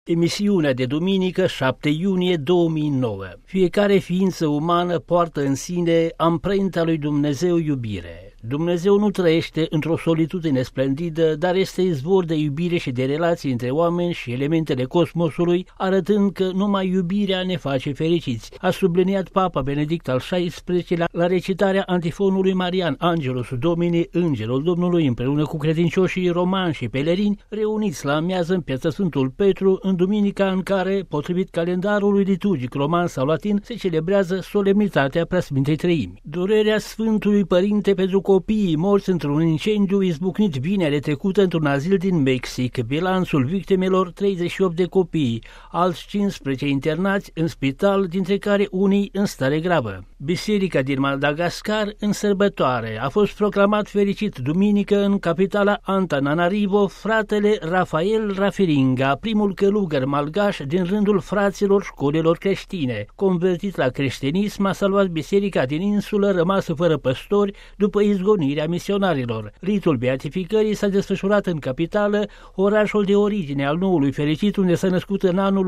Emisiunea de duminică, 7 iunie 2009. Fiecare ființă umană poartă în sine amprenta lui Dumnezeu iubire. Dumnezeu nu trăiește într-o solitudine splendidă, dar este izvor de iubire și de relații între oameni și elementele cosmosului, arătând că numai iubirea ne face fericiți. A subliniat Papa Benedict al XVI-lea la recitarea antifonului marian Angelus Domini, Îngerul Domnului, împreună cu credincioșii romani și pelerini reuniți la amiază în Piața Sfântul Petru, în duminica în care, potrivit calendarului liturgic roman sau latin, se celebrează solemnitatea Preasfintei Treimi. Durerea Sfântului Părinte pentru copiii morți într-un incendiu izbucnit vinerea trecută într-un azil din Mexic. Bilanțul victimelor: 38 de copii, alți 15 internați în spital, dintre care unii în stare gravă. Biserica din Madagascar în sărbătoare. A fost proclamat fericit duminică în capitala Antananarivo fratele Rafael Rafiringa, primul călugăr malgaș din rândul fraților școlilor creștine. Convertit la creștinism, a salvat biserica din insulă rămasă fără păstori după izgonirea misionarilor. Ritul beatificării s-a desfășurat în capitală, orașul de origine al noului fericit, unde s-a născut în anul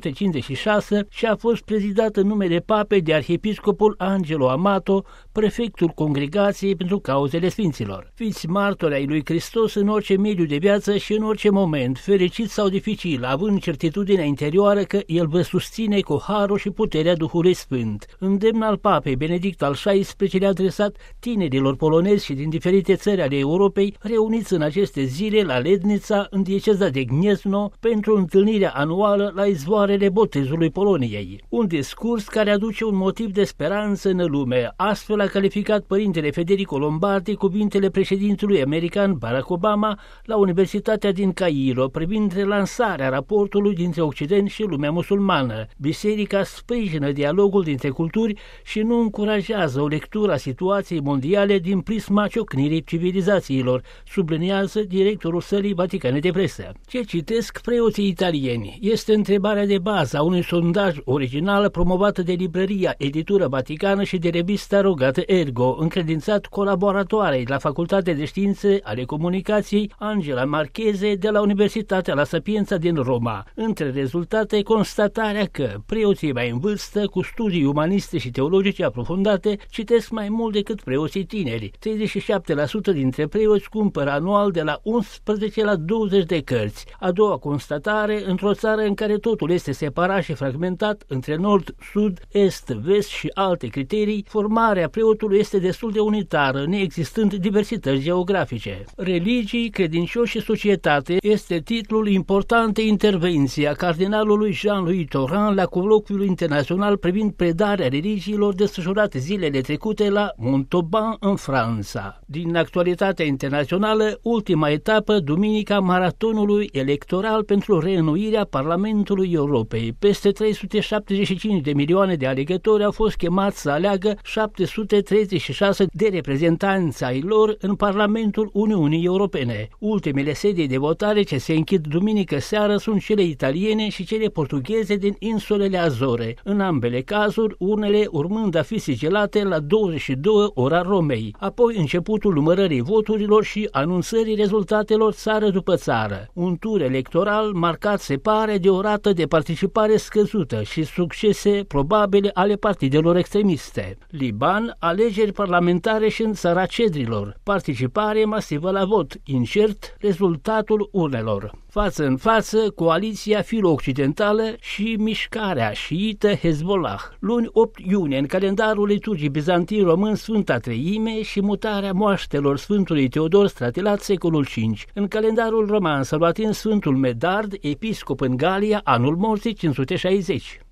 1856 și a fost prezidat în numele papei de arhiepiscopul Angelo Amato, prefectul Congregației pentru cauzele sfinților. Fiți martori ai lui Hristos în orice mediu de viață și în orice moment, fericit sau dificil, având certitudinea interioară că El vă susține cu harul și puterea Duhului Sfânt. Îndemn al papei Benedict al XVI-lea adresat tinerilor polonezi și din diferite țări ale Europei, reuniți în aceste zile la Lednița, în dieceza de Gniezno, pentru întâlnirea anuală la izvoarele botezului Poloniei. Un discurs care aduce un motiv de speranță în lume. Astfel a calificat părintele Federico Lombardi cuvintele președintelui american Barack Obama la Universitatea din Cairo privind relansarea raportului dintre Occident și lumea musulmană. Biserica sprijină dialogul dintre culturi și nu încurajează o lectură a situației mondiale din prisma ciocnirii civilizațiilor, subliniază directorul Sălii Vaticane de Presă. Ce citesc preoții italieni este întrebarea de bază a unui sondaj original promovat de librăria Editură Vaticană și de revista Rogate Ergo, încredințat colaboratoarei la Facultatea de Științe ale Comunicației Angela Marchese de la Universitatea La Sapienza din Roma. Între rezultate, constatarea că preoții mai în vârstă, cu studii umaniste și teologice aprofundate, citesc mai mult decât preoții tineri. 37% dintre preoți cumpără anual de la 11 la 20 de cărți. A doua constatare: într-o țară în care totul este separat și fragmentat între nord, sud, est, vest și alte criterii, formarea preotului este destul de unitară, neexistând diversități geografice. Religii, credincioși și societate este titlul importantei intervenții a cardinalului Jean-Louis Tauran la colocviul internațional privind predarea religiilor desfășurat zilele trecute la Montauban, în Franța. Din actualitatea internațională, ultima etapă, duminica maratonului electoral pentru reînnoirea Parlamentului Europei. Peste 375 de milioane de alegători au fost chemați să aleagă 736 de reprezentanți ai lor în Parlamentul Uniunii Europene. Ultimele sedii de votare ce se închid duminică seară sunt cele italiene și cele portugheze din insulele Azore. În ambele cazuri, urnele urmând a fi sigilate la 22 ora Romei. Apoi începutul numărării voturilor și anunțării rezultatelor țară după țară. Un tur electoral marcat, se pare, de o rată de participare scăzută și succese probabile ale partidelor extremiste. Liban, alegeri parlamentare și în țara cedrilor. Participare masivă la vot. Incert rezultatul urnelor. Față în față, coaliția filo-occidentală și mișcarea șiită Hezbollah. Luni 8 iunie, în calendarul liturgic bizantin român, Sfânta Treime și mutarea moaștelor Sfântului Teodor Stratilat, secolul V. În calendarul roman salvatin, Sfântul Medard, episcop în Galia, anul morții 560.